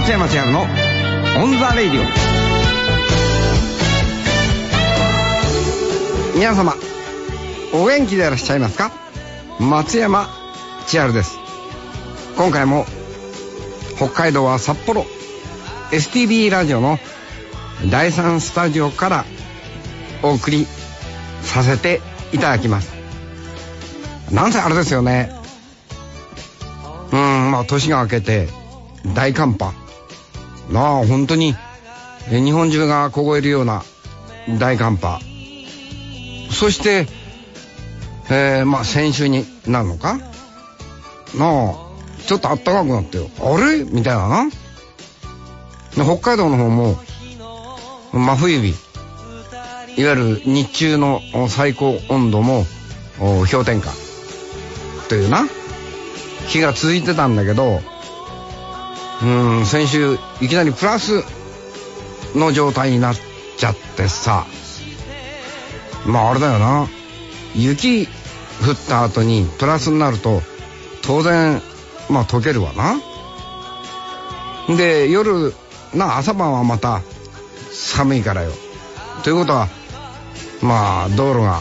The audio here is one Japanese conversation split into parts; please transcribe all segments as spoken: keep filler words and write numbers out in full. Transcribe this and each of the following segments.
松山千春のオンザレイディオ。皆様お元気でいらっしゃいますか？松山千春です。今回も北海道は札幌 エスティービー ラジオのだいさんスタジオからお送りさせていただきます。なんせあれですよね、うーんまあ年が明けて大寒波なあ、本当に日本中が凍えるような大寒波。そして、えー、まあ先週になるのかなあ、ちょっと暖かくなってよ、あれみたいなな。北海道の方も真冬日、いわゆる日中の最高温度も氷点下というな日が続いてたんだけど、うーん先週いきなりプラスの状態になっちゃってさ、まああれだよな、雪降った後にプラスになると当然まあ溶けるわな。で夜な、朝晩はまた寒いからよ。ということはまあ道路が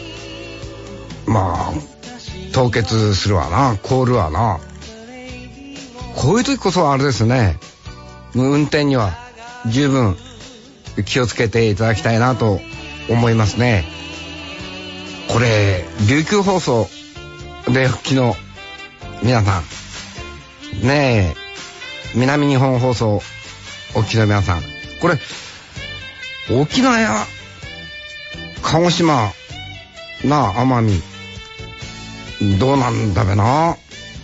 まあ凍結するわな、凍るわな。こういう時こそあれですね、運転には十分気をつけていただきたいなと思いますね。これ琉球放送で復帰の皆さんねえ、南日本放送お聞きの皆さん、これ沖縄や鹿児島なあ、奄美どうなんだべな。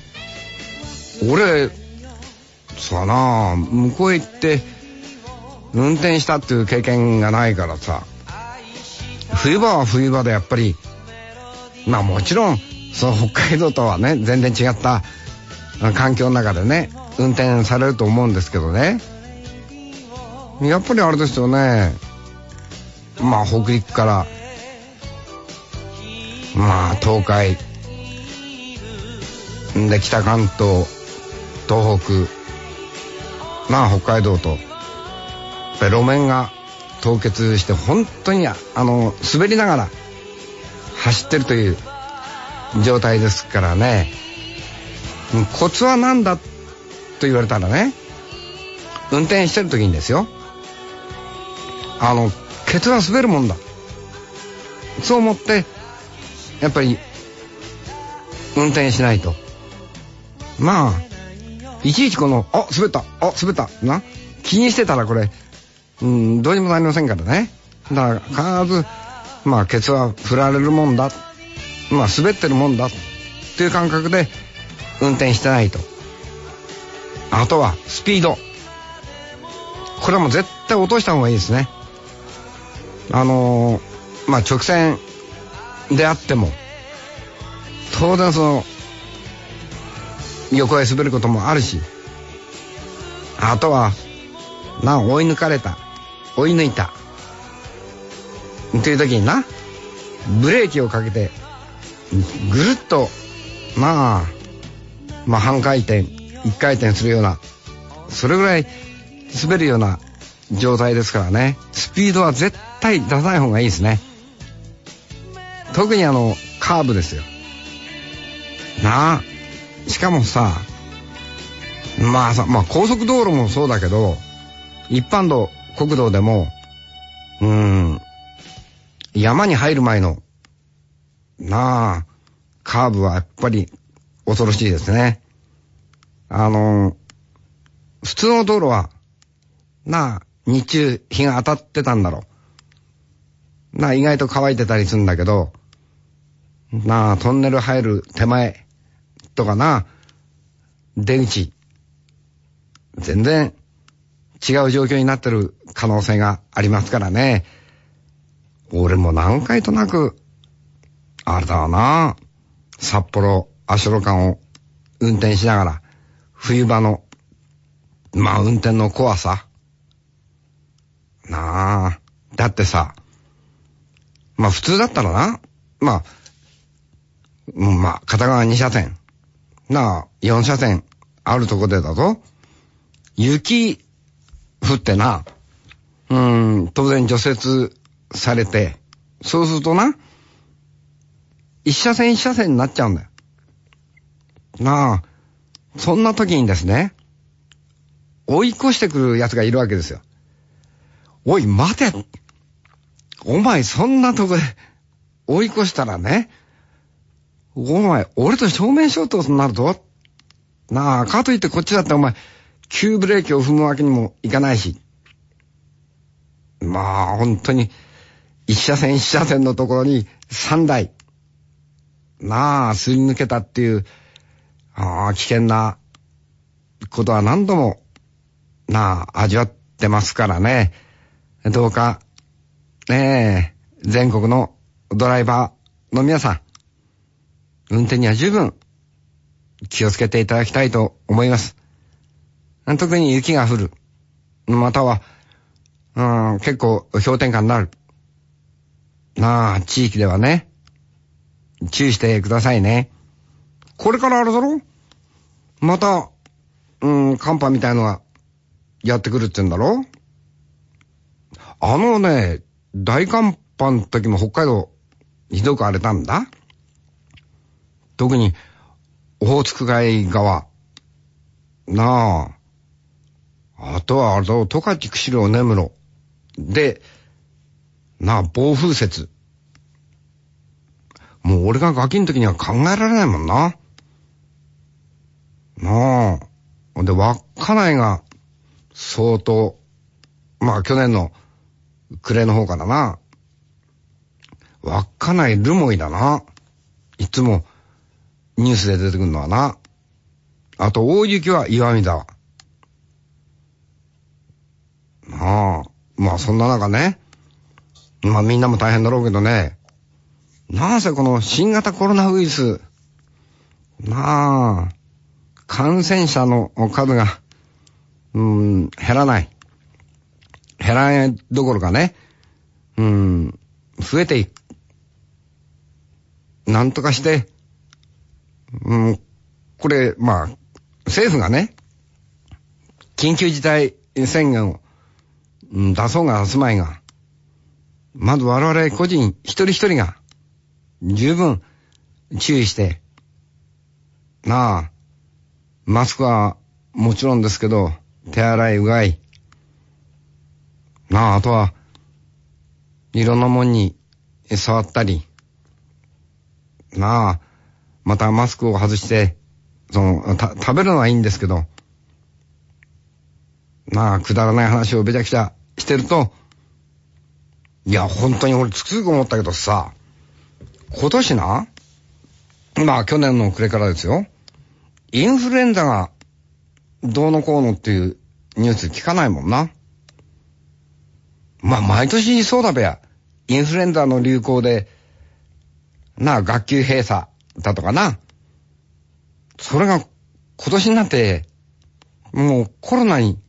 俺さな、向こうへ行って運転したっていう経験がないからさ、冬場は冬場でやっぱりまあもちろんその北海道とはね全然違った環境の中でね運転されると思うんですけどね、やっぱりあれですよね、まあ北陸からまあ東海で北関東東北まあ北海道と路面が凍結して本当にあの滑りながら走ってるという状態ですからね。コツは何だと言われたらね、運転してる時にですよ、あのケツは滑るもんだ、そう思ってやっぱり運転しないと、まあいちいちこのあ滑ったあ滑ったな気にしてたらこれうんどうにもなりませんからね。だから必ずまあケツは振られるもんだ、まあ滑ってるもんだっていう感覚で運転してないと。あとはスピード、これはもう絶対落とした方がいいですね。あのー、まあ直線であっても当然その横へ滑ることもあるし、あとはな追い抜かれた追い抜いたという時になブレーキをかけてぐるっとまあまあ半回転一回転するような、それぐらい滑るような状態ですからね、スピードは絶対出さない方がいいですね。特にあのカーブですよなあ。しかもさまあさ、まあ高速道路もそうだけど一般道国道でもうーん山に入る前のなあカーブはやっぱり恐ろしいですね。あの普通の道路はなあ日中日が当たってたんだろうなあ、意外と乾いてたりするんだけどなあトンネル入る手前とかな出口全然違う状況になってる可能性がありますからね。俺も何回となくあれだわな、札幌足路間を運転しながら冬場のまあ運転の怖さなあ。だってさまあ普通だったらなまあまあ片側に車線なあよん車線あるとこでだと雪降ってな、うーん、当然除雪されて、そうするとな、一車線一車線になっちゃうんだよ。なあ、そんな時にですね、追い越してくる奴がいるわけですよ。おい、待て。お前そんなとこで追い越したらね、お前、俺と正面衝突になるぞ。なあ、かといってこっちだってお前、急ブレーキを踏むわけにもいかないし。まあ、本当に、一車線一車線のところに三台。なあ、すり抜けたっていう、ああ、危険なことは何度も、なあ、味わってますからね。どうか、ねえ、全国のドライバーの皆さん、運転には十分気をつけていただきたいと思います。特に雪が降る。または、うん、結構氷点下になる。なあ、地域ではね、注意してくださいね。これからあれだろ？また、うん、寒波みたいのがやってくるって言うんだろ？あのね、大寒波の時も北海道ひどく荒れたんだ。特に、オホーツク海側。なあ。あとはあれだ、十勝、釧路、根室。で、なあ、暴風雪。もう俺がガキの時には考えられないもんな。なあ。で、稚内が相当、まあ去年の暮れの方からな。稚内留萌だな。いつもニュースで出てくるのはな。あと大雪は岩見沢。なあ。まあそんな中ね。まあみんなも大変だろうけどね。なんせこの新型コロナウイルス。なあ。感染者の数が、うーん、減らない。減らないどころかね。うーん、増えていく。なんとかして、うん、これ、まあ、政府がね、緊急事態宣言を、うん、出そうが出すまいが、まず我々個人一人一人が十分注意して、なあ、マスクはもちろんですけど、手洗いうがい、なあ、あとは、いろんなもんに触ったり、なあ、またマスクを外して、その、た、食べるのはいいんですけど、なあ、くだらない話をべちゃくちゃしてると、いや、本当に俺つくづく思ったけどさ、今年な、まあ去年の暮れからですよ、インフルエンザがどうのこうのっていうニュース聞かないもんな。まあ毎年そうだべや。インフルエンザの流行で、なあ、学級閉鎖だとかな。それが今年になって、もうコロナに、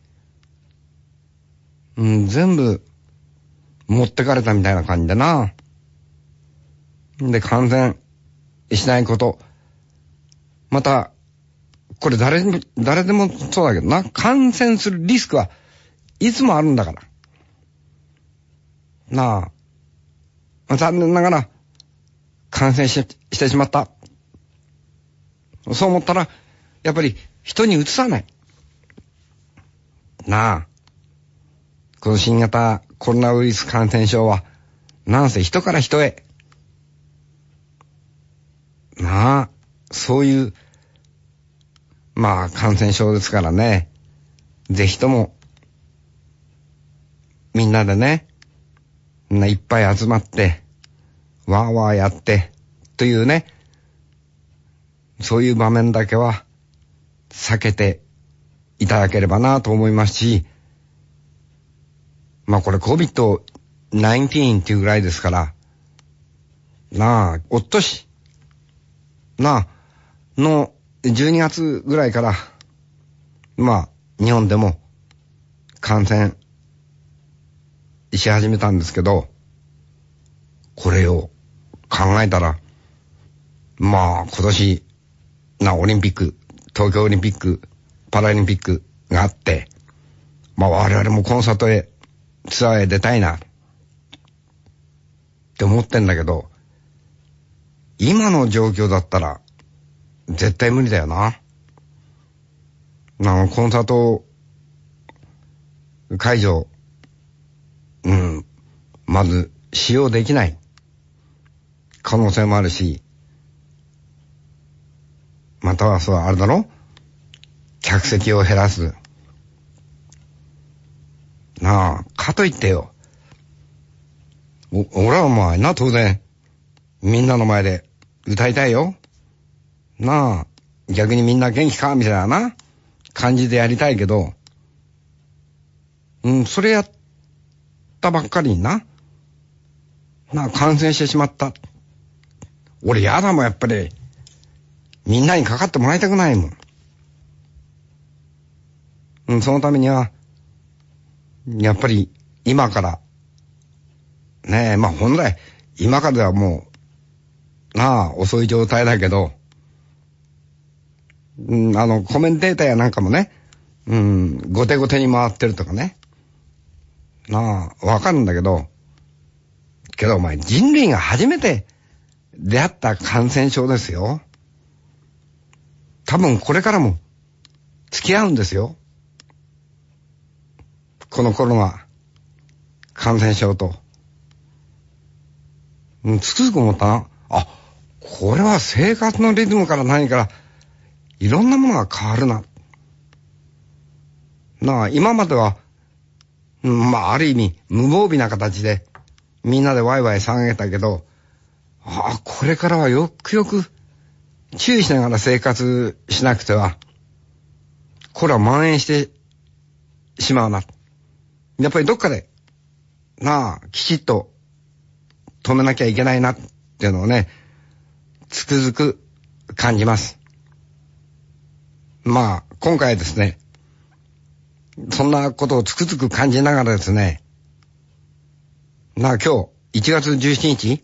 うん、全部持ってかれたみたいな感じでな。で、感染しないこと。また、これ誰に、誰でもそうだけどな。感染するリスクはいつもあるんだから。なあ。残念ながら、感染し、してしまった。そう思ったら、やっぱり人に移さない。なあ。この新型コロナウイルス感染症は、なんせ人から人へ。なあ。そういう、まあ感染症ですからね。ぜひとも、みんなでね、みんないっぱい集まって、わーわーやって、というね、そういう場面だけは避けていただければなと思いますし、まあこれ コビッドじゅうきゅう っていうぐらいですから、なあ、おっとし、なあ、のじゅうにがつぐらいから、まあ日本でも感染し始めたんですけど、これを考えたら、まあ今年なオリンピック、東京オリンピック、パラリンピックがあって、 まあ我々もコンサートへ、ツアーへ出たいな、って思ってんだけど、今の状況だったら、絶対無理だよな。あの、コンサート会場、うん、まず使用できない可能性もあるし、またはそう、あれだろ？客席を減らす。なあ、かといってよ。お、俺はまあな、当然、みんなの前で歌いたいよ。なあ、逆にみんな元気かみたいなな、感じでやりたいけど、うん、それやったばっかりにな、なあ、感染してしまった。俺やだもん、やっぱり。みんなにかかってもらいたくないもん。うん、そのためには、やっぱり今から、ねえ、まあ本来、今からではもう、なあ、遅い状態だけど、うん、あの、コメンテーターやなんかもね、うん、後手後手に回ってるとかね。なあ、わかるんだけど、けどお前、人類が初めて出会った感染症ですよ。多分これからも付き合うんですよ。このコロナ感染症と。うん、つくづく思ったな。あ、これは生活のリズムから何からいろんなものが変わるな。なあ、今までは、うん、まあある意味無防備な形でみんなでワイワイ騒げたけど、ああ、これからはよくよく注意しながら生活しなくては、これは蔓延してしまうな。やっぱりどっかで、なあ、きちっと止めなきゃいけないなっていうのをね、つくづく感じます。まあ、今回ですね、そんなことをつくづく感じながらですね、なあ今日、いちがつじゅうしちにち、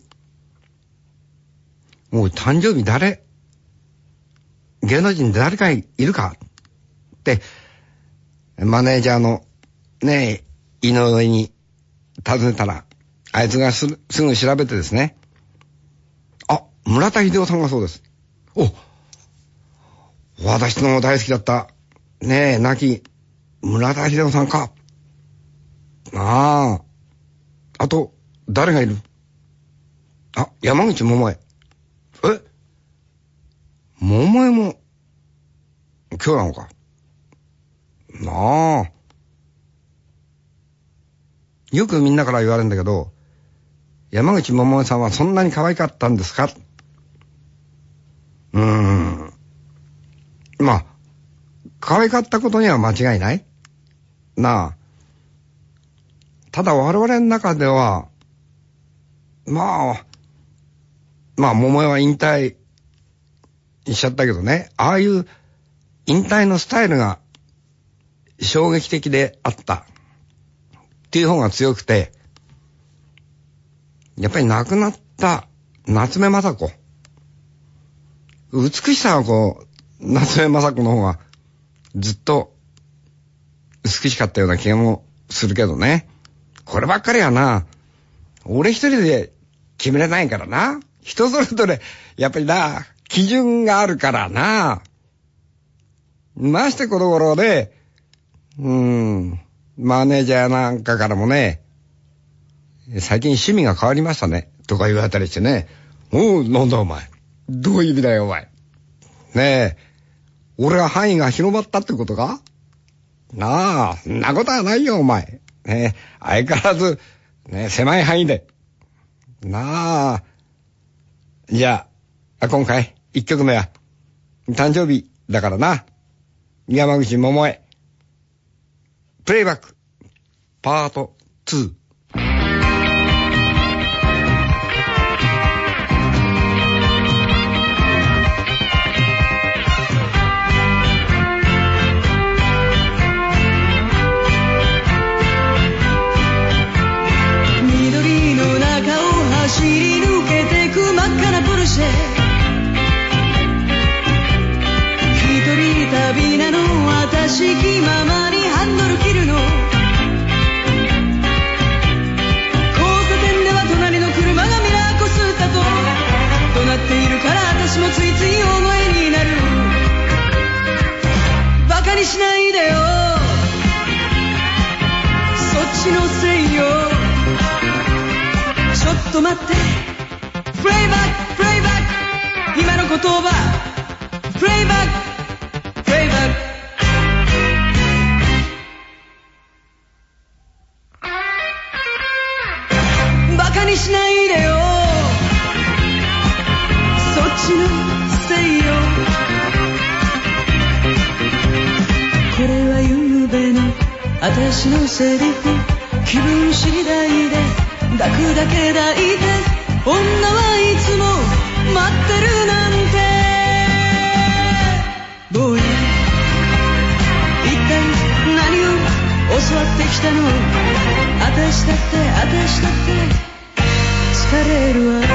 もう誕生日誰、芸能人誰かいるかって、マネージャーのねえ、井上に尋ねたら、あいつがす、すぐ調べてですね、あ、村田秀夫さんがそうです。お、私の大好きだった、ねえ、亡き村田秀夫さんか。ああ。あと、誰がいる？あ、山口百恵。え？百恵も、今日なのか。なあ。よくみんなから言われるんだけど、山口百恵さんはそんなに可愛かったんですか？うーん。まあ、可愛かったことには間違いないなあ。ただ我々の中では、まあ、まあ、桃江は引退しちゃったけどね、ああいう引退のスタイルが衝撃的であったっていう方が強くて、やっぱり亡くなった夏目雅子。美しさはこう、夏目雅子の方がずっと美しかったような気もするけどね。こればっかりはな、俺一人で決めれないからな。人それぞれ、やっぱりな、基準があるからな。ましてこの頃で、うーん、マネージャーなんかからもね、最近趣味が変わりましたね、とか言われたりしてね。おう、なんだお前。どういう意味だよお前。ねえ、俺は範囲が広まったってことか？なあ、そんなことはないよお前。ねえ、相変わらず、ね、狭い範囲で。なあ。じゃあ、今回、一曲目は、誕生日だからな。山口百恵。プレイバック、パートツー。 走り抜けてく真っ赤なポルシェ、一人旅なの私気ままにハンドル切るのしないでよ、そっちのせいよ。ちょっと待って、プレイバックプレイバック、今の言葉プレイバックプレイバック、バカにしないでよ、そっちのせいよ。これはゆうべの私のセリフ、気分次第で抱くだけ抱いて、女はいつも待ってるなんて。坊や、一体何を教わってきたの。私だって私だって疲れるわ。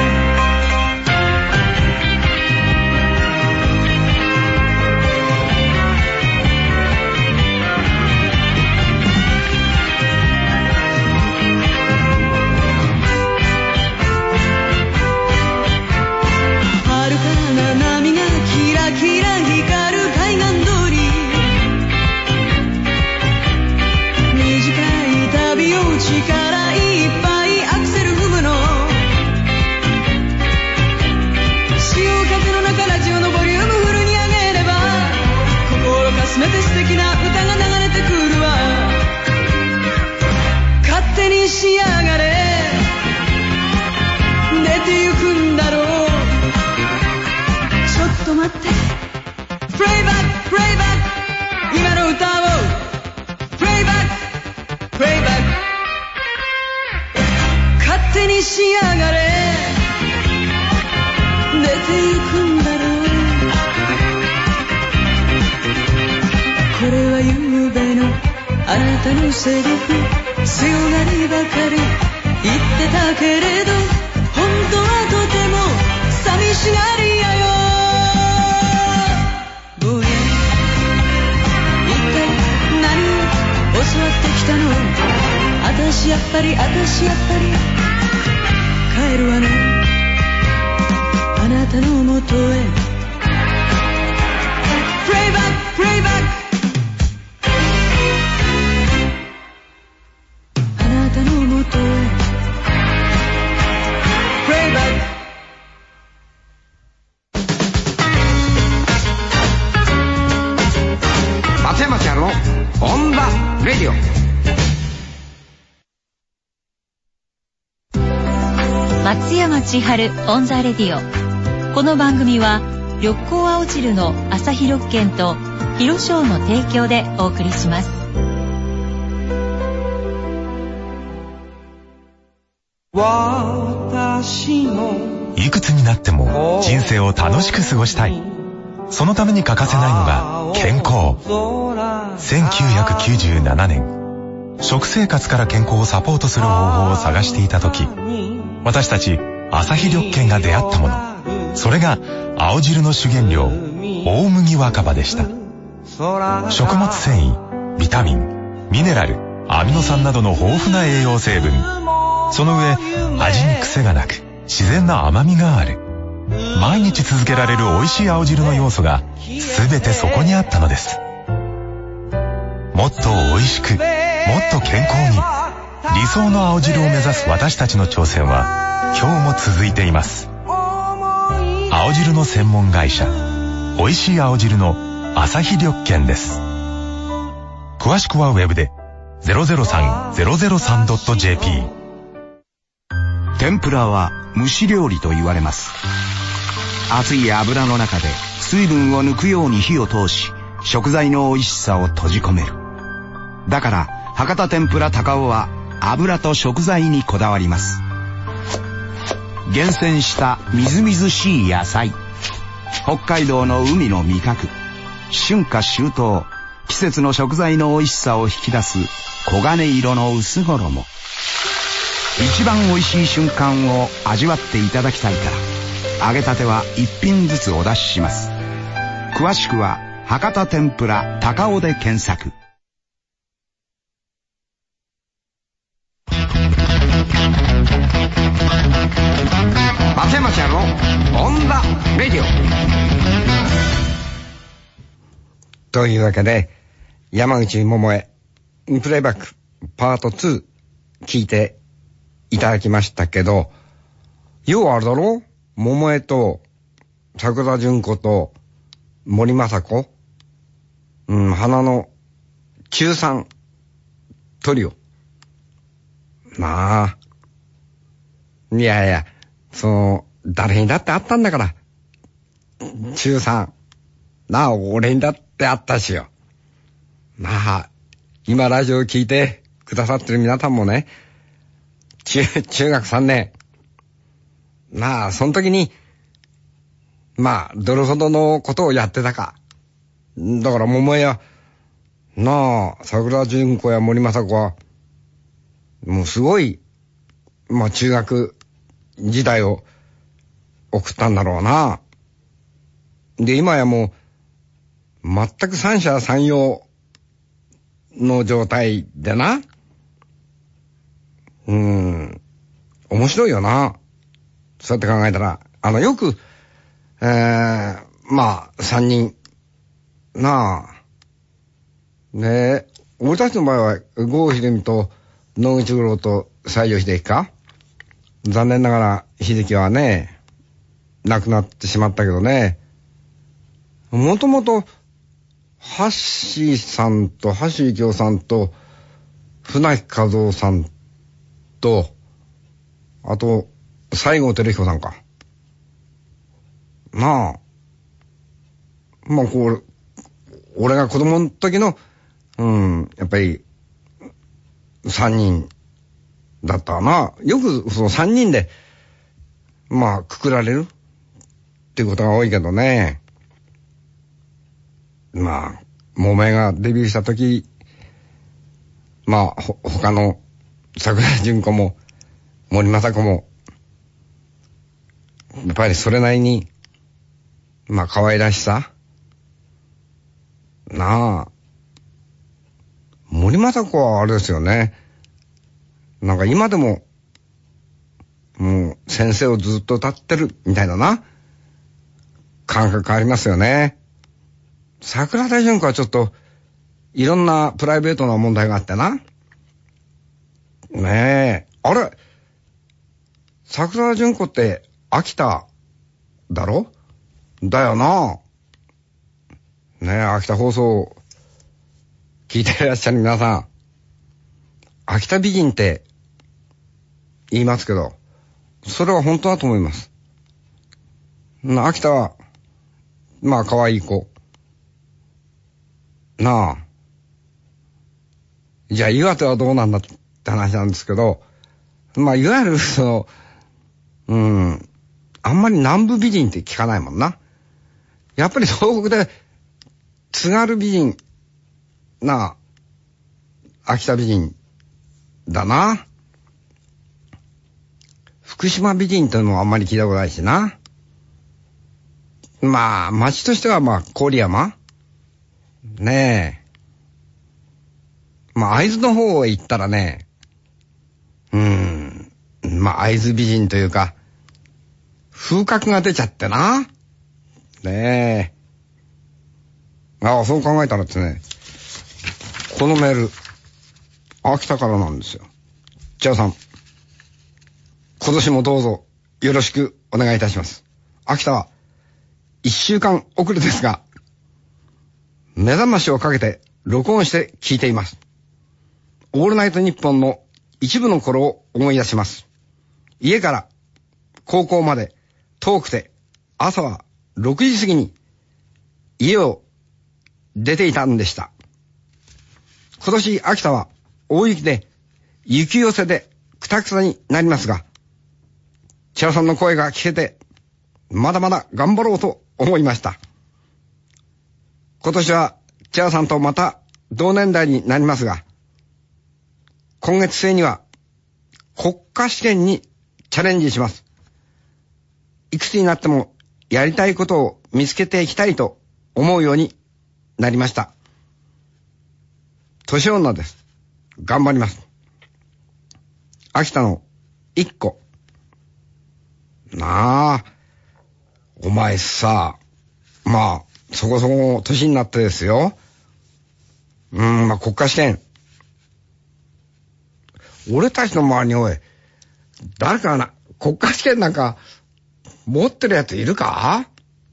力いっぱいアクセル踏むの。潮風の中ラジオのボリュームフルに上げれば、心かすめて素敵な歌が流れてくるわ。勝手にしやがれ、出てゆくんだろう。ちょっと待って、プレイバックプレイバック、今の歌をプレイバックプレイバック、勝手にしやがれ、出てゆくんだろう。これはゆうべのあなたのセリフ、強がりばかり言ってたけれど、本当はとても寂しがりやよ。坊や、一体何を教わってきたの。私やっぱり私やっぱり帰るわね、あなたのもとへ。プレイバックプレイバック、あなたのもとへ。プレイバック。 松山千春のオンザレディオ。 松山千春オンザレディオ。この番組は緑光青汁の朝日緑券と広商の提供でお送りします。 いくつになっても人生を楽しく過ごしたい。そのために欠かせないのが健康。せんきゅうひゃくきゅうじゅうななねん、食生活から健康をサポートする方法を探していた時、私たち朝日緑券が出会ったもの、それが青汁の主原料、大麦若葉でした。食物繊維、ビタミン、ミネラル、アミノ酸などの豊富な栄養成分、その上味に癖がなく自然な甘みがある。毎日続けられる美味しい青汁の要素が全てそこにあったのです。もっと美味しく、もっと健康に、理想の青汁を目指す私たちの挑戦は今日も続いています。青汁の専門会社、美味しい青汁の朝日緑券です。詳しくはウェブで ゼロゼロさんゼロゼロさんドットジェーピー。 天ぷらは蒸し料理と言われます。熱い油の中で水分を抜くように火を通し、食材の美味しさを閉じ込める。だから博多天ぷら高尾は油と食材にこだわります。厳選したみずみずしい野菜、北海道の海の味覚、春夏秋冬、季節の食材の美味しさを引き出す黄金色の薄衣。一番美味しい瞬間を味わっていただきたいから、揚げたては一品ずつお出しします。詳しくは博多天ぷら高尾で検索。 松山千春のオンザレディオ。というわけで、 山口百恵プレイバックパートツー聞いていただきましたけど、要はあれだろ、百恵と桜田淳子と森昌子、うん、花の中三トリオ。まあ、いやいや、その、誰にだってあったんだから。中三。なあ、俺にだってあったしよ。まあ、今ラジオ聞いてくださってる皆さんもね、中、中学さんねん。まあ、その時に、まあ、どれほどのことをやってたか。だから、桃や、なあ、桜純子や森昌子は、もうすごい、まあ、中学時代を送ったんだろうな。で、今やもう、全く三者三様の状態でな。うーん、面白いよな。そうやって考えたら、あの、よく、えー、まあ、三人、なあ、ねえ、俺たちの場合は、郷秀美と野口五郎と西城秀樹か。残念ながら、秀樹はね、亡くなってしまったけどね、もともと、橋さんと橋幸夫さんと、船木和夫さんと、あと、西郷輝彦さんか。なあ。まあ、こう、俺が子供の時の、うん、やっぱり、三人だったな。よくその三人で、まあ、くくられるっていうことが多いけどね。まあ、桃恵がデビューした時、まあ、ほ、他の桜井純子も森昌子も、やっぱりそれなりに、まあ、可愛らしさなあ。森昌子はあれですよね。なんか今でも、もう先生をずっと歌ってるみたいなな、感覚ありますよね。桜田淳子はちょっと、いろんなプライベートな問題があってな。ねえ。あれ桜田淳子って秋田だろ？だよな。ねえ、秋田放送聞いていらっしゃる皆さん。秋田美人って言いますけど、それは本当だと思います。秋田は、まあ可愛い子。なあ。じゃあ岩手はどうなんだって話なんですけど、まあいわゆるその、うん、あんまり南部美人って聞かないもんな。やっぱり東北で津軽美人、なあ、秋田美人だな。福島美人っていうのもあんまり聞いたことないしな。まあ町としてはまあ郡山ねえ。まあ会津の方へ行ったらね、うーん、まあ会津美人というか風格が出ちゃってな。ねえ。ああ、そう考えたらですね、このメール秋田からなんですよ。じゃあさん、今年もどうぞよろしくお願いいたします。秋田は一週間遅れですが、目覚ましをかけて録音して聞いています。オールナイトニッポンの一部の頃を思い出します。家から高校まで遠くて、朝はろくじ過ぎに家を出ていたんでした。今年秋田は大雪で雪寄せでくたくたになりますが、千代さんの声が聞けてまだまだ頑張ろうと思いました。今年は千代さんとまた同年代になりますが、今月末には国家試験にチャレンジします。いくつになってもやりたいことを見つけていきたいと思うようになりました。年女です。頑張ります。秋田の一個。なあ、お前さ、まあ、そこそこ年になってですよ。 うん、まあ、国家試験。俺たちの周りにおい、誰かな、国家試験なんか、持ってるやついるか？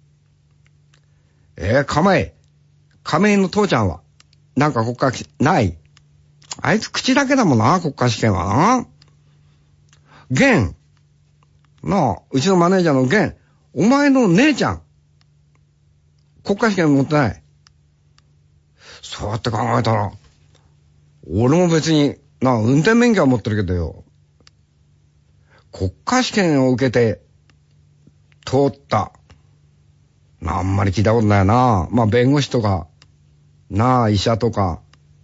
えー、亀井。亀井の父ちゃんは、なんか国家試験、ない。あいつ口だけだもんな、国家試験はな。源。なあ、うちのマネージャーの源。お前の姉ちゃん。国家試験持ってない。そうやって考えたら、俺も別に、なあ、運転免許は持ってるけどよ。国家試験を受けて、通った。あんまり聞いたことないな。まあ、弁護士とか、なあ、医者とか、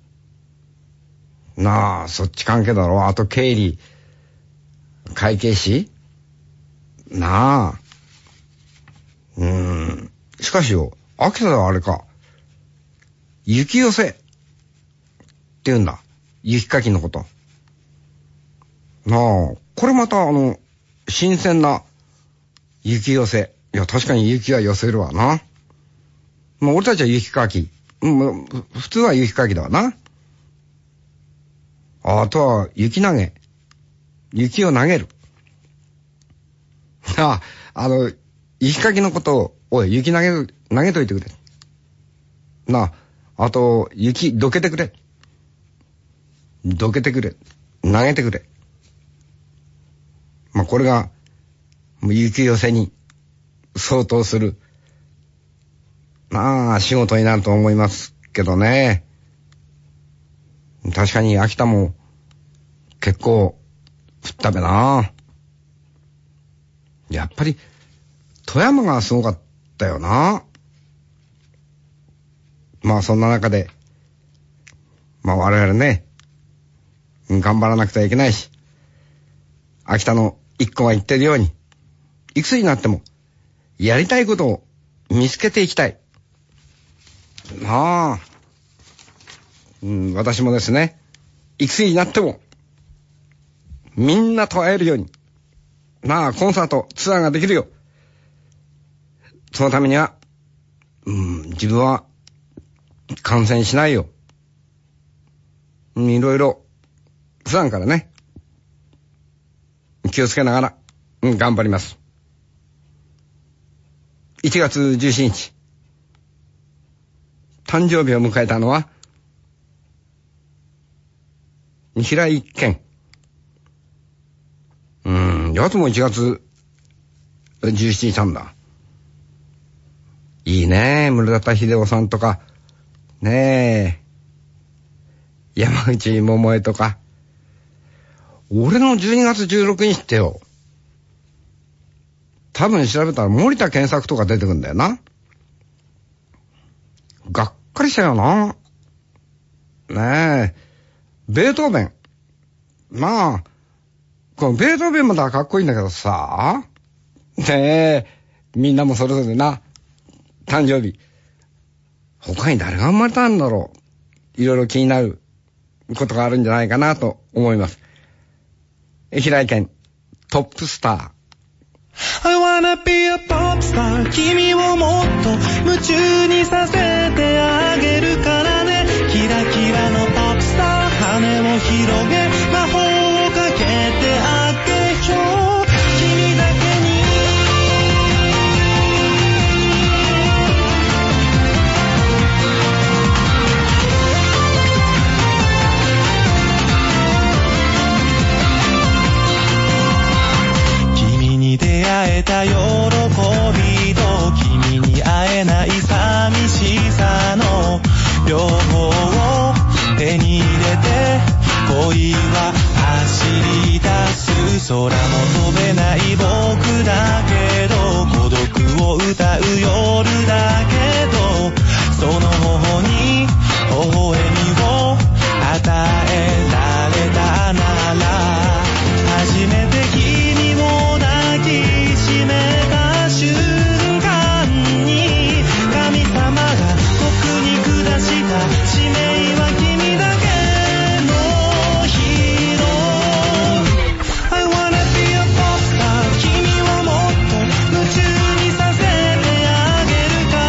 なあ、そっち関係だろ。あと経理、会計士なあ。うーん。しかしよ、秋田はあれか。雪寄せって言うんだ。雪かきのこと。なあ、これまたあの、新鮮な雪寄せ。いや、確かに雪は寄せるわな。まあ、俺たちは雪かき。うん、普通は雪かきだわな。あとは雪投げ。雪を投げる。あ、あの、雪かきのことを、おい、雪投げる、投げといてくれ。なあ、あと、雪、どけてくれ。どけてくれ。投げてくれ。まあ、これが、雪寄せに相当する、まあ、仕事になると思いますけどね。確かに秋田も結構降ったべな。やっぱり富山がすごかったよな。まあそんな中で、まあ我々ね、頑張らなくてはいけないし、秋田の一個が言ってるように、いくつになってもやりたいことを見つけていきたい。なあ、うん、私もですね、いくつになってもみんなと会えるように、なあ、コンサートツアーができるよ。そのためには、うん、自分は感染しないよ。うん、いろいろ普段からね、気をつけながら、うん、頑張ります。いちがつじゅうしちにち、誕生日を迎えたのは平井堅。うーん、やつもいちがつじゅうしちにちなんだ。いいねえ、村田秀夫さんとか、ねえ、山口百恵とか。俺のじゅうにがつじゅうろくにちってよ、多分調べたら森田健作とか出てくんだよな。がっかりしたよな。ねえ、ベートーベン。まあ、このベートーベンまではかっこいいんだけどさ。ねえ、みんなもそれぞれな、誕生日。他に誰が生まれたんだろう。いろいろ気になることがあるんじゃないかなと思います。平井堅、トップスター。 I wanna be a pop star 君をもっと夢中にさせてあげるからね。キラキラのポップスター羽を広げ魔法をかけてあげよう君だけに。君に出会えた喜びと君に会えない寂しさの両方を手に入れて恋は走り出す。空も飛べない僕だけど孤独を歌う夜だけどその頬に微笑みを与えられたなら初めて君を抱きしめた瞬間に神様が僕に下した使命は君だけのヒーロー。 I wanna be a pop star 君をもっと夢中にさせてあげるか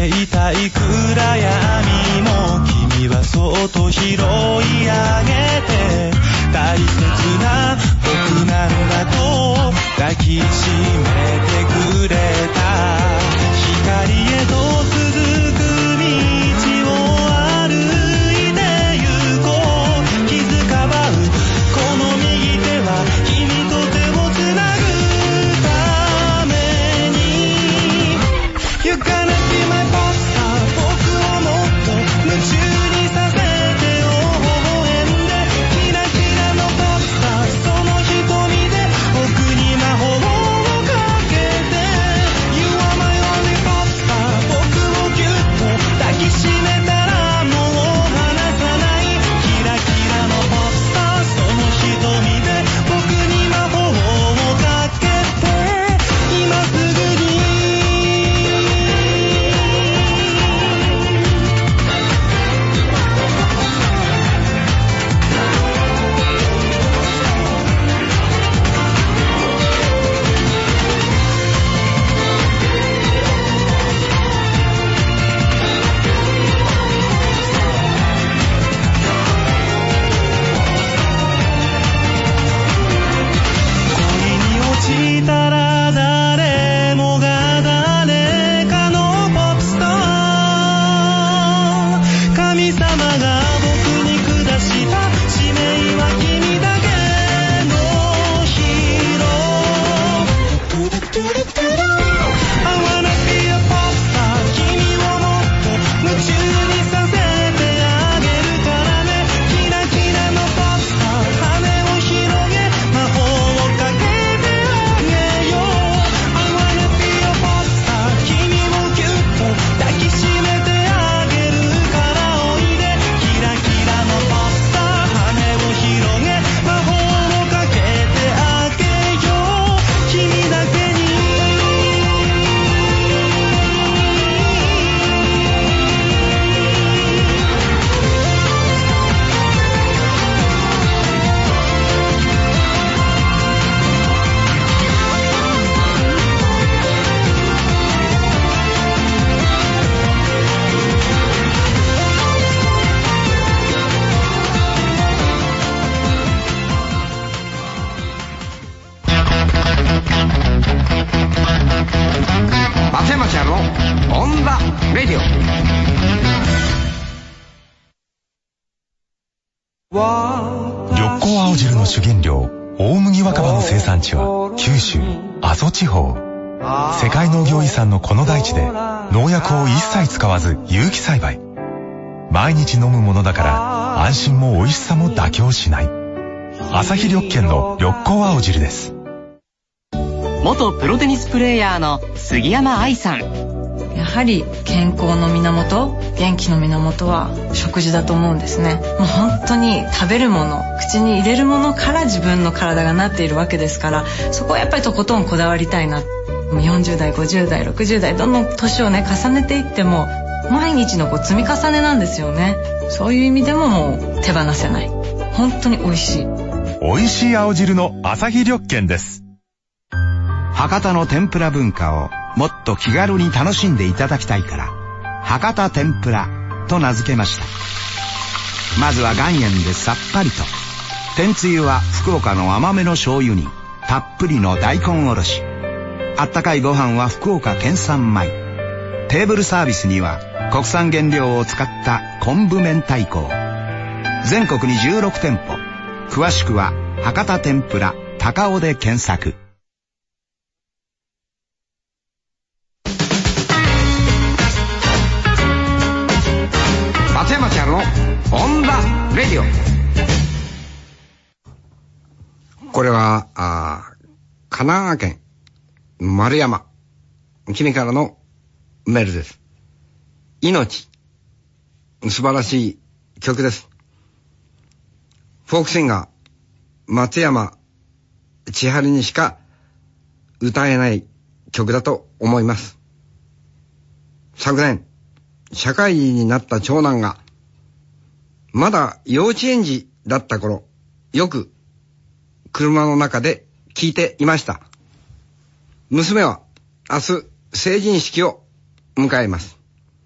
ていたい暗闇も君はそっと拾い上げて、大切な僕なんだと抱きしめてくれた。光へと続く道を歩いて行こう。気づかばうこの右手は君と手をつなぐために。 You're gonna be my poster、 僕をもっと夢中にさせてよ。微笑んでキラキラのポスター、その瞳で僕に魔法をかけて。 You are my only poster、 僕をぎゅっと抱きしめたらもう離さない。キラキラのポスター、その瞳で僕に魔法をかけて。今すぐにしたら誰もが誰かのポップスター。神様が僕に下した使命は君だけのヒーロー。 I wanna be a pop star、 君をもっと夢中にさせてあげるからね。キラキラのポップスター、羽を広げ魔法をかけて抱きしめてあげるからおいで。キラキラのポスター、羽を広げ魔法をかけてあげよう。君だけに。 松山千春のオンザレディオ。 緑光青汁の主原料大麦若葉の生産地は九州阿蘇地方。世界農業遺産のこの大地で農薬を一切使わず有機栽培。毎日飲むものだから安心も美味しさも妥協しない。朝日緑見の緑光青汁です。 元プロテニスプレーヤーの杉山愛さん。 やはり健康の源、元気の源は食事だと思うんですね。もう本当に食べるもの、口に入れるものから自分の体がなっているわけですから、そこはやっぱりとことんこだわりたいな。よんじゅう代、ごじゅう代、ろくじゅう代、どんどん年をね重ねていっても毎日のこう積み重ねなんですよね。そういう意味でももう手放せない。本当に美味しい。 美味しい青汁の朝日緑見です。 博多の天ぷら文化をもっと気軽に楽しんでいただきたいから博多天ぷらと名付けました。まずは岩塩でさっぱりと。天つゆは福岡の甘めの醤油にたっぷりの大根おろし。あったかいご飯は福岡県産米。テーブルサービスには国産原料を使った昆布明太子。全国にじゅうろく店舗。詳しくは博多天ぷら高尾で検索。 松山千春のオンザレディオ。これはあ神奈川県丸山君からのメールです。命、素晴らしい曲です。フォークシンガー松山千春にしか歌えない曲だと思います。昨年社会人になった長男がまだ幼稚園児だった頃、よく車の中で聞いていました。娘は明日成人式を迎えます。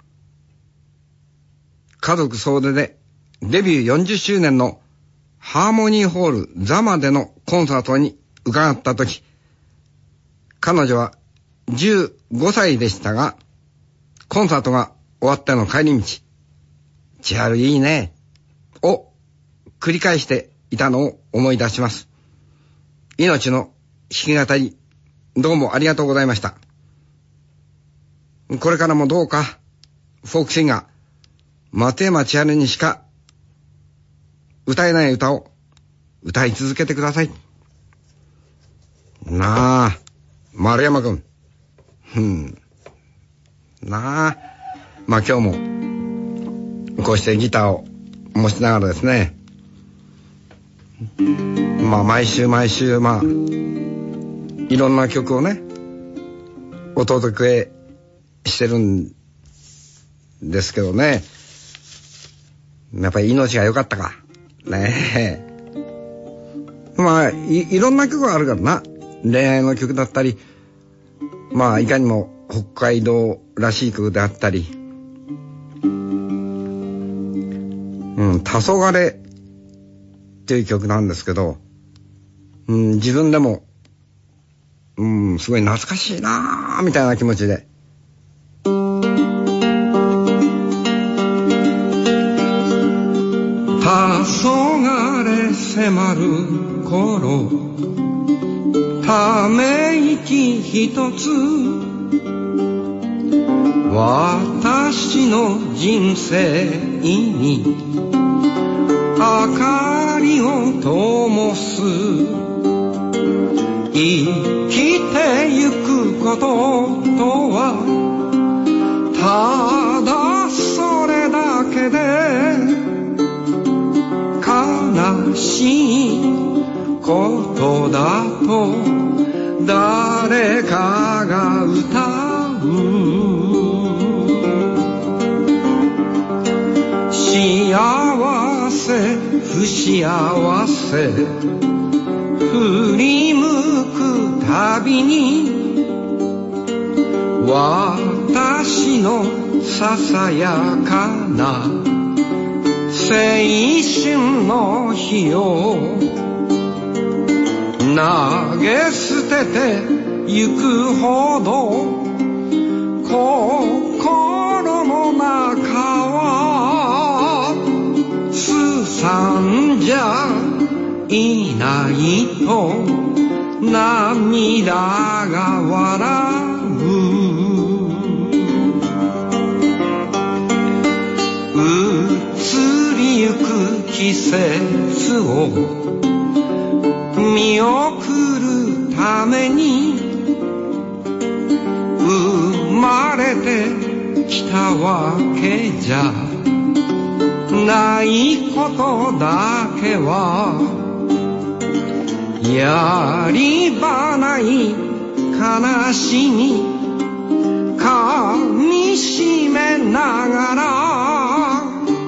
家族総出でデビューよんじゅっしゅうねんのハーモニーホールザマでのコンサートに伺ったとき、彼女はじゅうごさいでしたが、コンサートが終わっての帰り道、千春いいねを繰り返していたのを思い出します。命の弾き語り、どうもありがとうございました。これからもどうかフォークシンガー松山千春にしか歌えない歌を歌い続けてください。なあ、丸山くん。ふん。なあ。まあ今日もこうしてギターを持ちながらですね。まあ毎週毎週まあいろんな曲をねお届けしてるんですけどね。やっぱり命が良かったか。ねえ。まあい、いろんな曲があるからな。恋愛の曲だったり、まあいかにも北海道らしい曲であったり、うん、黄昏っていう曲なんですけど、うん、自分でも、うん、すごい懐かしいなーみたいな気持ちで。黄昏迫る頃、ため息一つ、私の人生に明かりを灯す。生きてゆくこととはただそれだけで悲しいことだと誰かが歌う。幸せ不幸せ振り向くたびに私のささやかな青春の日を投げ捨ててゆくほど心の中はすさんじゃいないと涙が笑う。移りゆく季節を見送るために生まれてきたわけじゃないことだけはやり場ない悲しみ噛みしめながら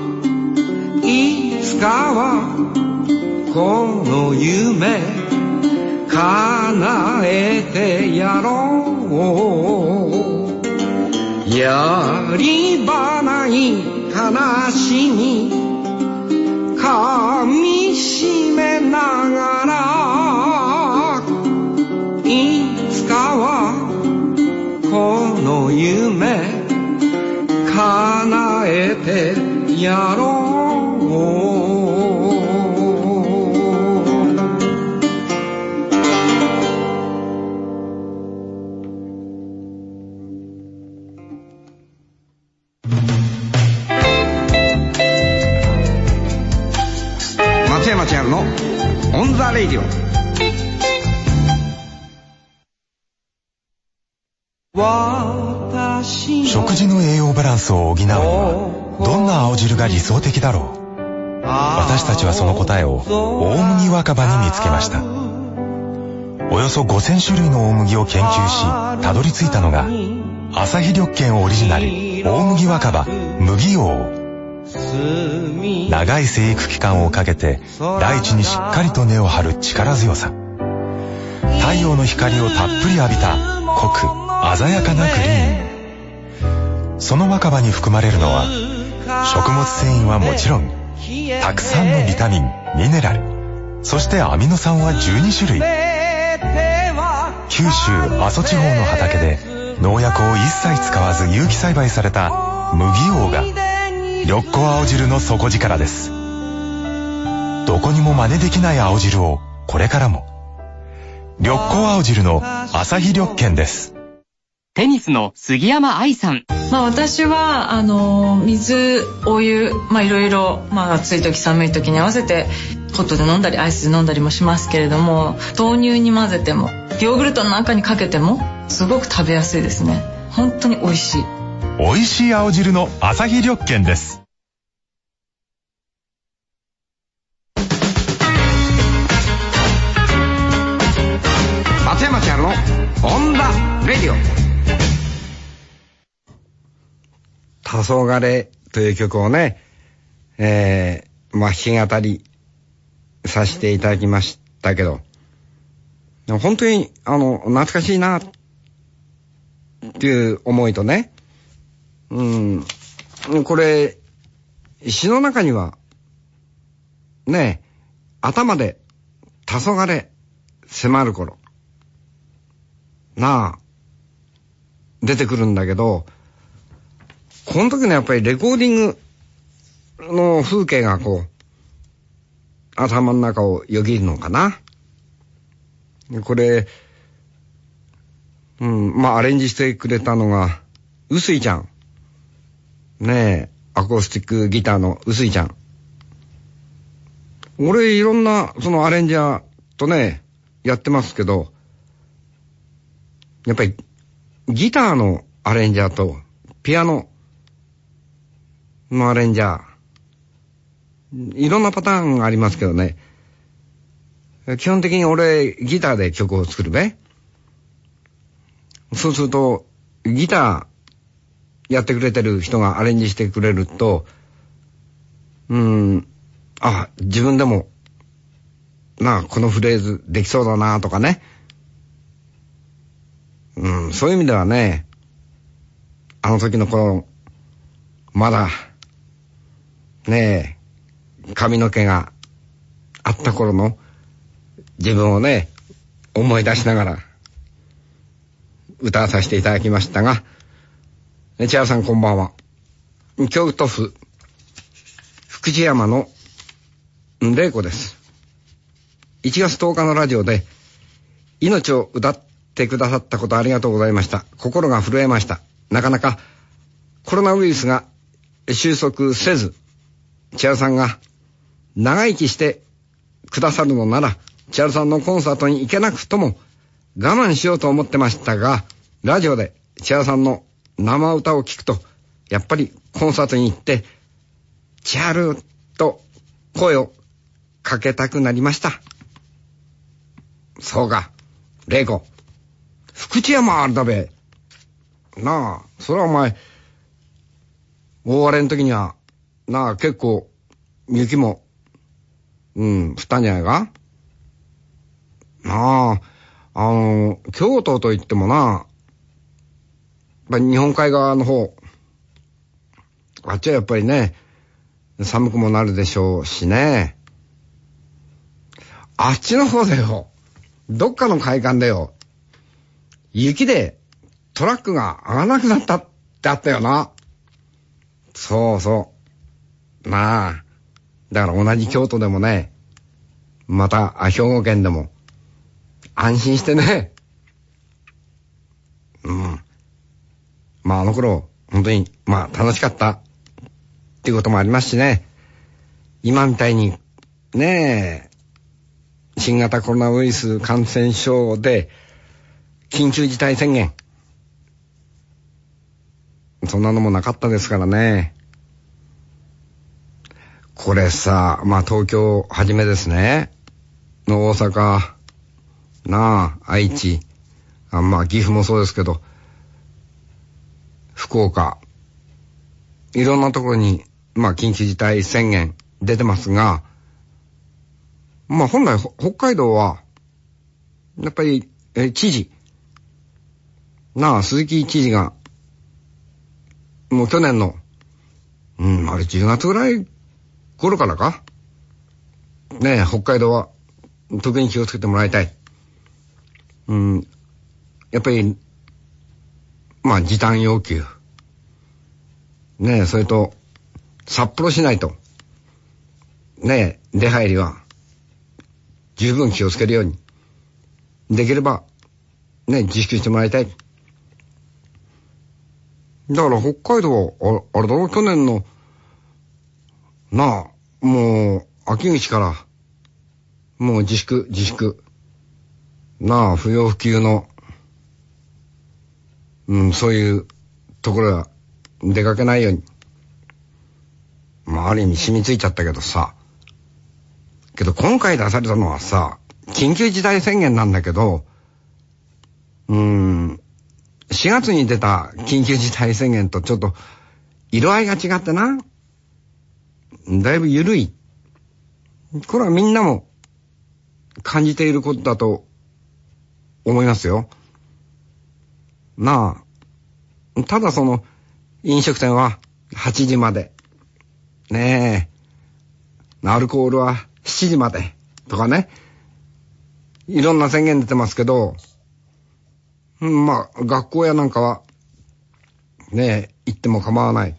いつかはこの夢叶えてやろう。やり場ない悲しみ噛みしめながらいつかはこの夢叶えてやろう。松山千春のオンザレイディオ。 食事の栄養バランスを補うにはどんな青汁が理想的だろう。私たちはその答えを大麦若葉に見つけました。およそごせんしゅるいの大麦を研究したどり着いたのが朝日緑見オリジナル大麦若葉麦王。長い生育期間をかけて大地にしっかりと根を張る力強さ、太陽の光をたっぷり浴びた濃く鮮やかなグリーン。その若葉に含まれるのは食物繊維はもちろん、たくさんのビタミン、ミネラル、そしてアミノ酸はじゅうにしゅるい。九州阿蘇地方の畑で農薬を一切使わず有機栽培された麦王が緑子青汁の底力です。どこにも真似できない青汁をこれからも。緑子青汁の朝日緑見です。 テニスの杉山愛さん。 まあ私はあの水、お湯、まあいろいろ、まあ暑い時寒い時に合わせてホットで飲んだりアイスで飲んだりもしますけれども、豆乳に混ぜてもヨーグルトの中にかけてもすごく食べやすいですね。本当に美味しい。 美味しい青汁の朝日緑見です。 松山千春のオンダレディオ。黄昏という曲をね、えー、まあ弾き語りさせていただきましたけど、本当にあの懐かしいなっていう思いとね、うん、これ詩の中にはね、頭で黄昏迫る頃なあ出てくるんだけど、この時のやっぱりレコーディングの風景がこう頭の中をよぎるのかな。これ、うん、まあアレンジしてくれたのがうすいちゃんねえ、アコースティックギターのうすいちゃん。俺いろんなそのアレンジャーとねやってますけど、やっぱりギターのアレンジャーとピアノのアレンジャー、いろんなパターンがありますけどね、基本的に俺ギターで曲を作るべ。そうするとギターやってくれてる人がアレンジしてくれると、うーん、あ、自分でもなあこのフレーズできそうだなとかね、うん、そういう意味ではね、あの時の頃まだねえ髪の毛があった頃の自分をね思い出しながら歌わさせていただきましたが、千春さんこんばんは。京都府福知山の玲子です。いちがつとおかのラジオで命を歌ってくださったことありがとうございました。心が震えました。なかなかコロナウイルスが収束せず、千春さんが長生きしてくださるのなら千春さんのコンサートに行けなくとも我慢しようと思ってましたが、ラジオで千春さんの生歌を聞くとやっぱりコンサートに行って千春と声をかけたくなりました。そうか、玲子、福知山あれだべなあ。それはお前大荒れの時にはなあ結構雪もうん降ったんじゃないかなあ。あの京都といってもな、やっぱり日本海側の方あっちはやっぱりね寒くもなるでしょうしね。あっちの方でよ、どっかの海岸でよ、雪でトラックが上がらなくなったってあったよな。そうそうなあ。だから同じ京都でもね、また兵庫県でも安心してね、うん、まああの頃本当にまあ楽しかったっていうこともありますしね。今みたいにねえ新型コロナウイルス感染症で緊急事態宣言、そんなのもなかったですからね。これさ、まあ東京はじめですねの大阪なあ、愛知、あ、まあ岐阜もそうですけど福岡、いろんなところにまあ緊急事態宣言出てますが、まあ本来北海道はやっぱりえ知事なあ、鈴木知事がもう去年のうん、あれじゅうがつぐらい頃からかねえ、北海道は特に気をつけてもらいたい。うん、やっぱりまあ時短要求ねえ、それと札幌市内とねえ出入りは十分気をつけるように、できればね自粛してもらいたい。だから北海道はあ、あれだろ、去年のなあもう秋口からもう自粛自粛なあ、不要不急のうんそういうところは出かけないように、まあある意味染みついちゃったけどさ、けど今回出されたのはさ緊急事態宣言なんだけど、うーんしがつに出た緊急事態宣言とちょっと色合いが違ってな、だいぶ緩い。これはみんなも感じていることだと思いますよ。なあ、ただその飲食店ははちじまでねえ、アルコールはしちじまでとかね、いろんな宣言出てますけど、まあ学校やなんかはねえ行っても構わない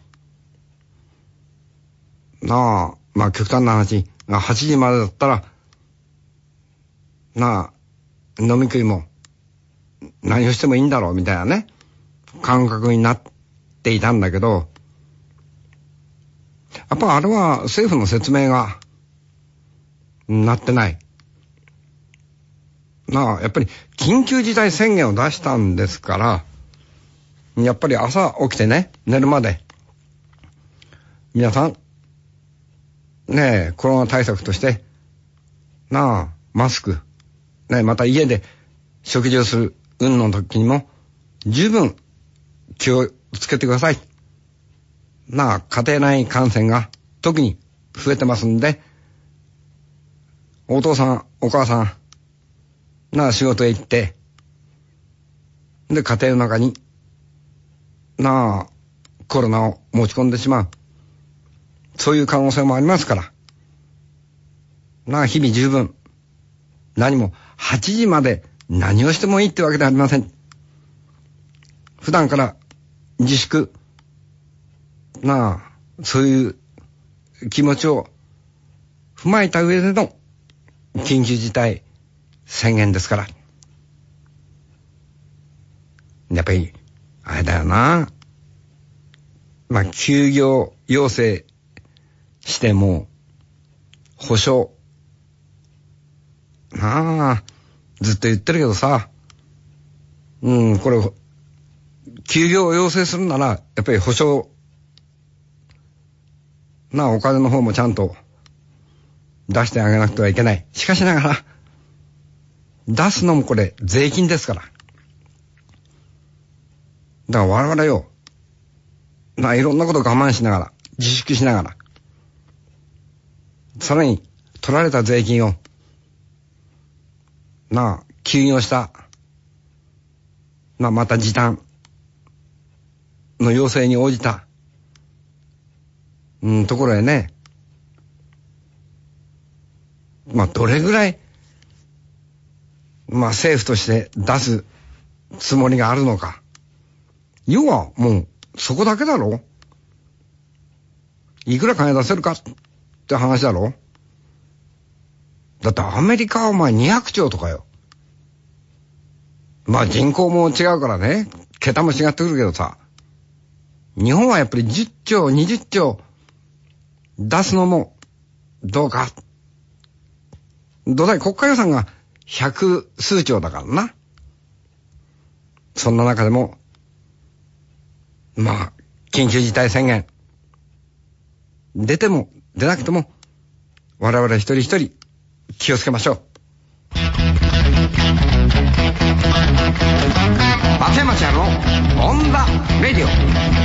なあ。まあ極端な話がはちじまでだったらなあ飲み食いも何をしてもいいんだろうみたいなね感覚になっていたんだけど、やっぱあれは政府の説明がなってないなあ。やっぱり緊急事態宣言を出したんですから、やっぱり朝起きてね寝るまで皆さんねえコロナ対策としてなあマスクねえ、また家で食事をする運の時にも十分気をつけてくださいなあ。家庭内感染が特に増えてますんで、お父さんお母さんなあ仕事へ行ってで家庭の中になあコロナを持ち込んでしまう、そういう可能性もありますからなあ、日々十分何もはちじまで何をしてもいいってわけではありません。普段から自粛なあ、そういう気持ちを踏まえた上での緊急事態宣言ですから、やっぱりあれだよな、まあ休業要請しても保証なあ、ずっと言ってるけどさ、うんこれ休業を要請するならやっぱり保証なあ、お金の方もちゃんと出してあげなくてはいけない。しかしながら出すのもこれ税金ですから、だから我々よなあ、いろんなことを我慢しながら自粛しながらさらに取られた税金をなあ休業したなあまた時短の要請に応じたうんところへね、まあどれぐらいまあ政府として出すつもりがあるのか。要はもうそこだけだろ。いくら金出せるかって話だろ。だってアメリカはお前にひゃくちょうとかよ。まあ人口も違うからね桁も違ってくるけどさ、日本はやっぱりじゅっちょうにじゅっちょう出すのもどうか。どうだい国家予算が百数兆だからな。そんな中でもまあ緊急事態宣言出ても出なくても我々一人一人気をつけましょう。松山千春のオンザレディ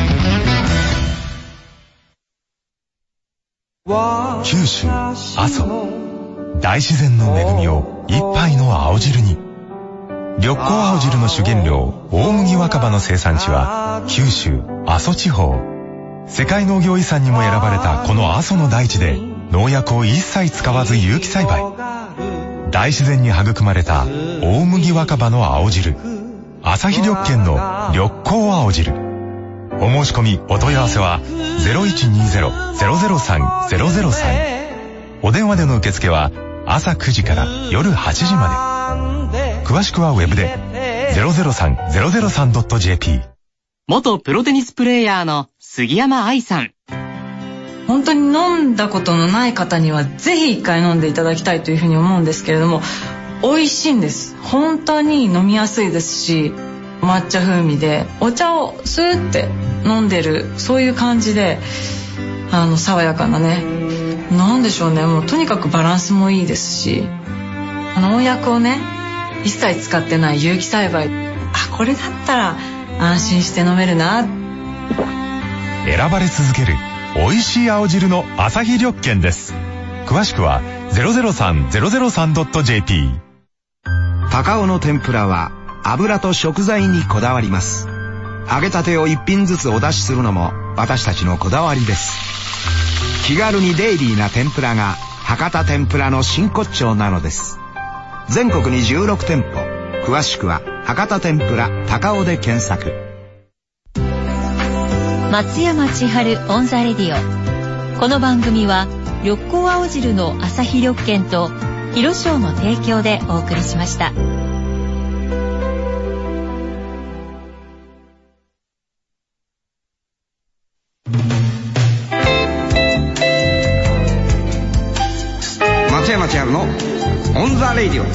オ。九州阿蘇大自然の恵みを一杯の青汁に。緑黄青汁の主原料大麦若葉の生産地は九州阿蘇地方。 世界農業遺産にも選ばれたこの阿蘇の大地で農薬を一切使わず有機栽培。大自然に育まれた大麦若葉の青汁。朝日緑見の緑光青汁。お申し込みお問い合わせは ゼロいちにゼロ ゼロゼロさん ゼロゼロさん。お電話での受付は朝くじから夜はちじまで。詳しくはウェブで ゼロゼロさん ゼロゼロさん ドット ジェーピー。 元プロテニスプレーヤーの杉山愛さん。 本当に飲んだことのない方にはぜひ一回飲んでいただきたいというふうに思うんですけれども、美味しいんです。本当に飲みやすいですし、抹茶風味でお茶をスーって飲んでる、そういう感じで、あの爽やかなね、なんでしょうね、もうとにかくバランスもいいですし、農薬をね一切使ってない有機栽培、あ、これだったら安心して飲めるな。 選ばれ続ける美味しい青汁の朝日緑見です。詳しくは ゼロゼロさん ゼロゼロさん ドット ジェーピー。 高尾の天ぷらは油と食材にこだわります。揚げたてを一品ずつお出しするのも私たちのこだわりです。気軽にデイリーな天ぷらが博多天ぷらの真骨頂なのです。全国にじゅうろくてんぽ、詳しくは博多天ぷら高尾で検索。 松山千春オンザレディオ。この番組は緑光青汁の朝日緑見と広商の提供でお送りしました。 松山千春のオンザレディオ。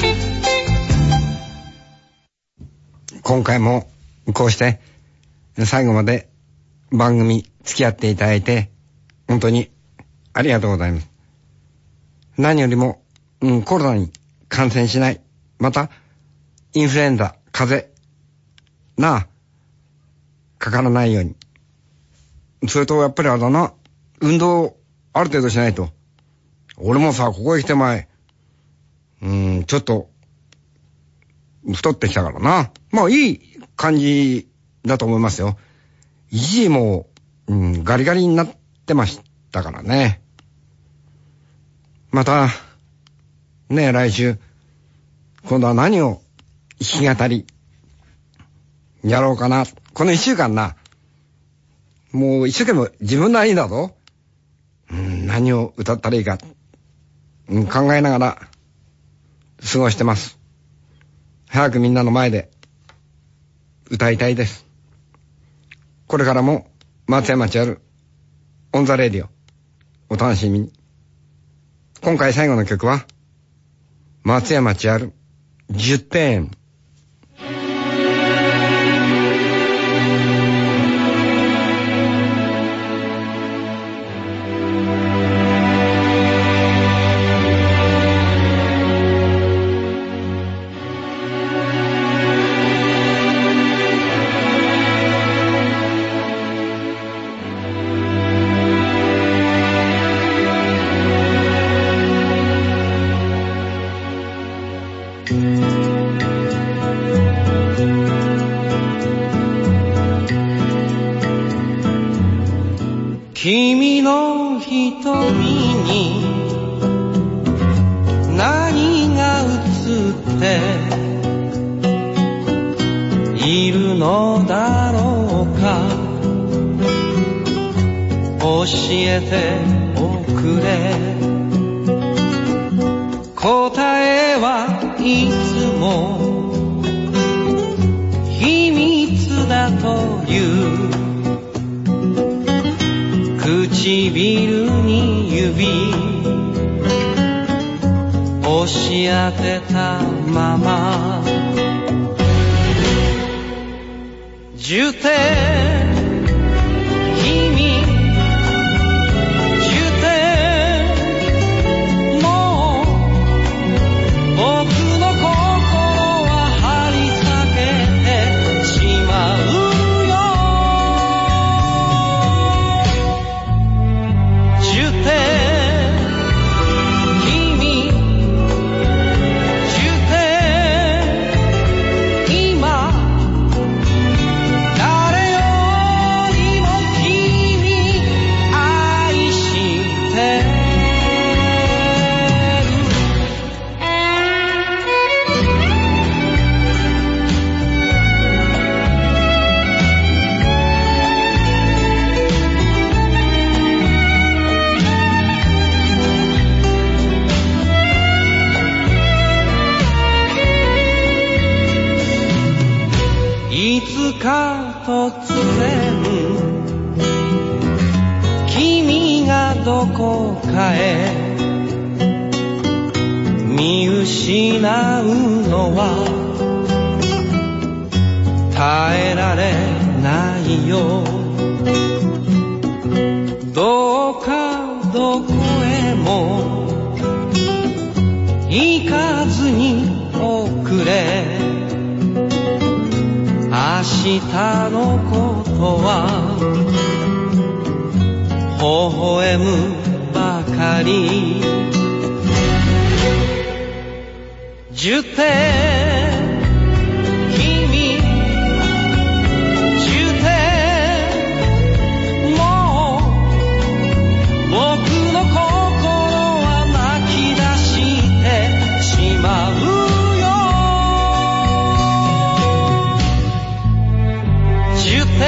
今回もこうして最後まで番組付き合っていただいて本当にありがとうございます。何よりも、うん、コロナに感染しない、またインフルエンザ、風邪なあかからないように、それとやっぱりあれだな、運動ある程度しないと。俺もさ、ここへ来て前うんちょっと太ってきたからな。まあいい感じだと思いますよ。一時もう、うん、ガリガリになってましたからね。またね、来週今度は何を弾き語りやろうかな。この一週間な、もう一生懸命自分なりだぞ、うん、何を歌ったらいいか、うん、考えながら過ごしてます。早くみんなの前で歌いたいです。これからも松山千春オンザレディオお楽しみに。今回最後の曲は松山千春じゅってん。 君の瞳に何が映っているのだろうか、教えておくれ。答えはいつも秘密だという、唇に指押し当てたまま、じゅってん君じゅってん、もう僕の心は張り裂けてしまう。誰よどこかへ見失うのは耐えられないよ。どうかどこへも行かずにおくれ。明日のことは微笑むばかり。十手君十手もう僕の心は泣き出してしまうよ。十手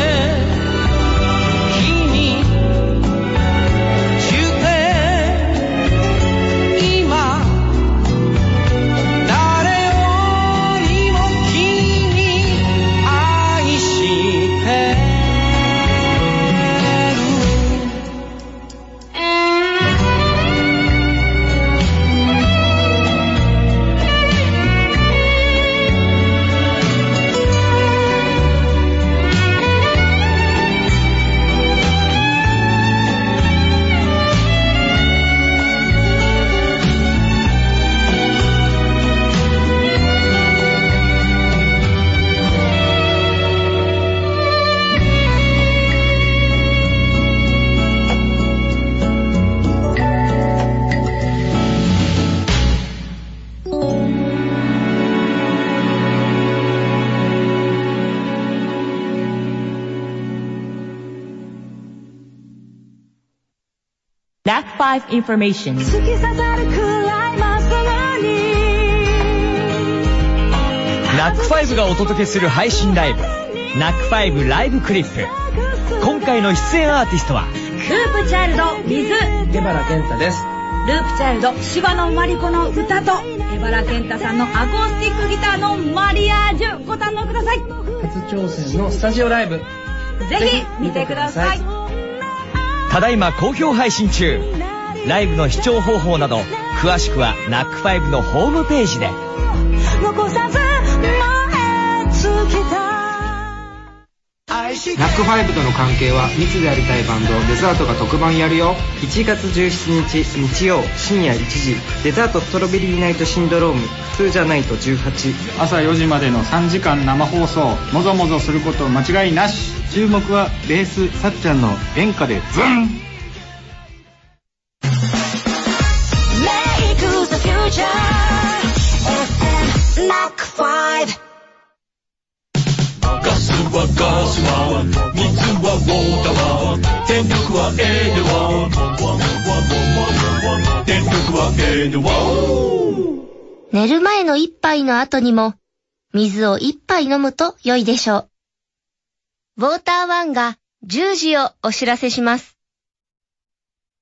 ナックファイブ Information。 突き刺さるくらいまっすぐにナックファイブがお届けする配信ライブ、ナックファイブライブクリップ。今回の出演アーティストはループチャイルド with 江原健太です。 ループチャイルド柴野真理子の歌と江原健太さんのアコースティックギターのマリアージュ、ご堪能ください。 初挑戦のスタジオライブ、 ぜひ見てください。 ただいま好評配信中。ライブの視聴方法など詳しくはナックファイブのホームページで。 残さず前突きたナックファイブとの関係は密でありたいバンドデザートが特番やるよ。 いちがつじゅうしちにち日曜深夜いちじ、デザートストロベリーナイトシンドロームツーじゃないとじゅうはち。 朝よじまでのさんじかん生放送、もぞもぞすること間違いなし。 注目はベースさっちゃんの演歌でズン。 ガスはガスは水はウォーターは電力はエーデワ電力はエーデワ。 寝る前の一杯の後にも水を一杯飲むと良いでしょう。ウォーターワンがじゅうじをお知らせします。